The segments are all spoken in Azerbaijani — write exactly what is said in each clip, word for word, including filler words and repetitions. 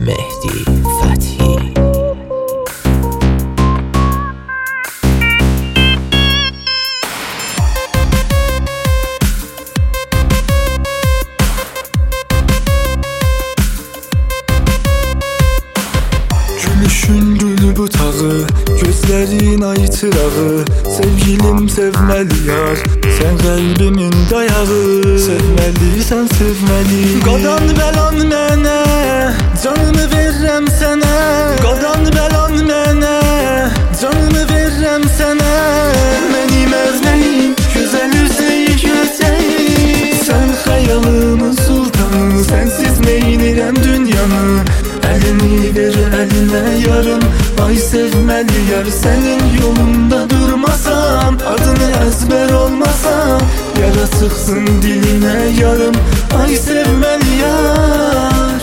Mehdi Fethi. Gülüşün gülü butağı, gözlerin ay çırağı. Sevgilim sevmeli yar, sen kalbimin dayağı. Sevmeliysen sevmeli. Qadan belan mənə, canımı verirəm sənə. Qadan belan mənə, canımı verirəm sənə. Mənim əzməyim, gözəl üzəyi gözəyi. Sən xəyalımın sultanı, sənsiz neynirəm dünyanı. Elini ver eline yarım, ay sevmeli yar. Senin yolunda durmasam, adını ezber olmasam, yara sıksın diline yarım, ay sevmeli yar.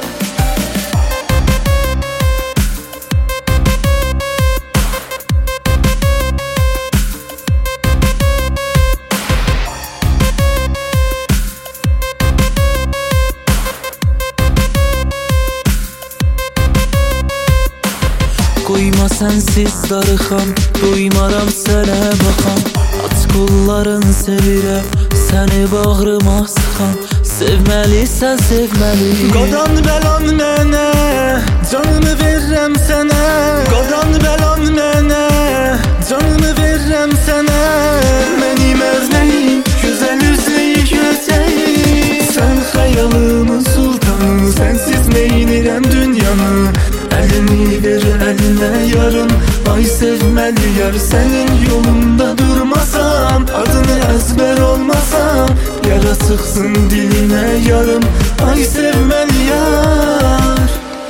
Qoyma sensiz darıxam, doymaram sənə baxam. Aç qolların sevirəm, səni bağrıma sıxam. Sevməlisən sevməli. Qadan belan mənə, canımı verirəm sənə. Qadan belan mənə, canımı verirəm sənə. Mənim əzməyim, gözəl üzəyi gözəyi. Sən xəyalımın sultanı, sənsiz neynirəm dünyanı. Elini ver eline yarım, ay sevmeli yar. Senin yolunda durmasam, adını ezber olmasam, yara sıksın diline yarım, ay sevmeli yar.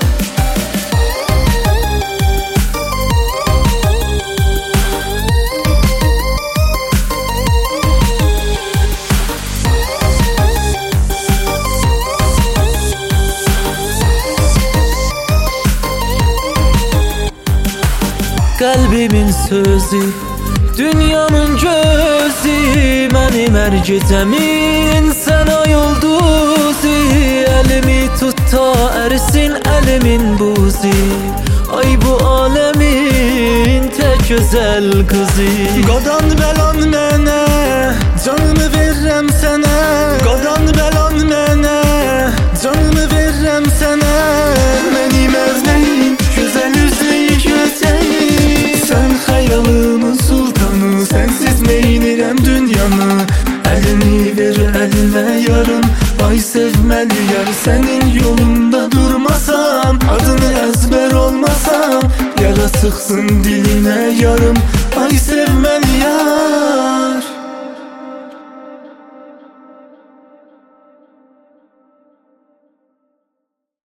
Kalbimin sözü, dünyamın gözü. Mənim hər gecəmin sən ay ulduzu. Elimi tut ta ərsin əlimin buzi. Ay bu alemin tek güzel kızı. Qadan belan mənə, canımı verirəm sənə. Qadan belan mənə, canımı verirəm sənə. Mənim əzməyim, gözəl üzəyi gözəyi. Sən xəyalımın sultanı, sənsiz neynirəm dünyanı. Elini ver eline yarım, ay sevmeli yar. Senin yolunda durmasam, adını ezber olmasam, yara sıksın diline yarım, ay sevmeli.